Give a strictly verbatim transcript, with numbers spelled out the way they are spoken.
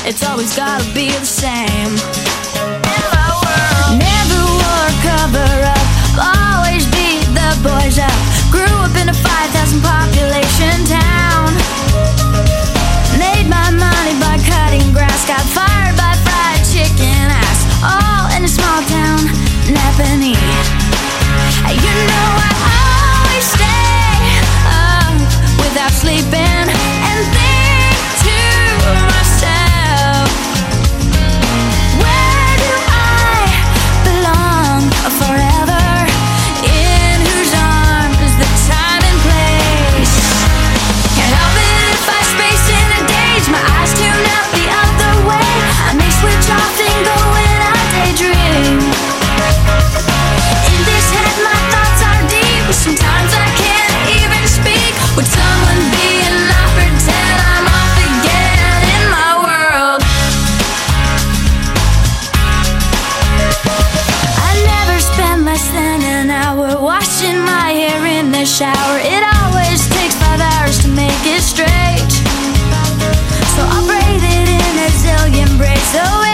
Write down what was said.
It's always gotta be the same. Never wore a cover-up, always beat the boys up. Grew up in a five thousand population town. Made my money by cutting grass. Got fired by fried chicken ass. All in a small town, Napanee. You know I always stay up without sleeping and think to myself, where do I belong forever? In whose arms is the time and place? Can't help it if I space in a daze. My eyes tune out the other way. I may switch off and go when I daydream. In this head my thoughts are deep. Sometimes I can't even speak. Would someone be and not pretend I'm off again in my world? I never spend less than an hour washing my hair in the shower. It always takes five hours to make it straight, so I'll braid it in a zillion braids. So